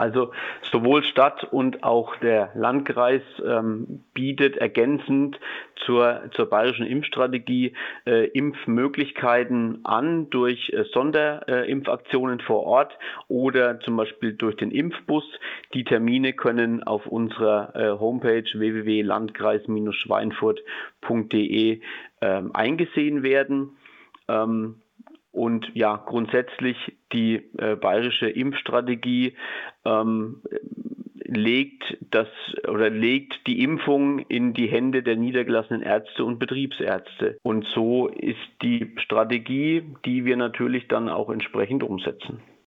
Also sowohl Stadt und auch der Landkreis bietet ergänzend zur bayerischen Impfstrategie Impfmöglichkeiten an durch Sonderimpfaktionen vor Ort oder zum Beispiel durch den Impfbus. Die Termine können auf unserer Homepage www.landkreis-schweinfurt.de eingesehen werden. Und ja, grundsätzlich die bayerische Impfstrategie legt die Impfung in die Hände der niedergelassenen Ärzte und Betriebsärzte. Und so ist die Strategie, die wir natürlich dann auch entsprechend umsetzen.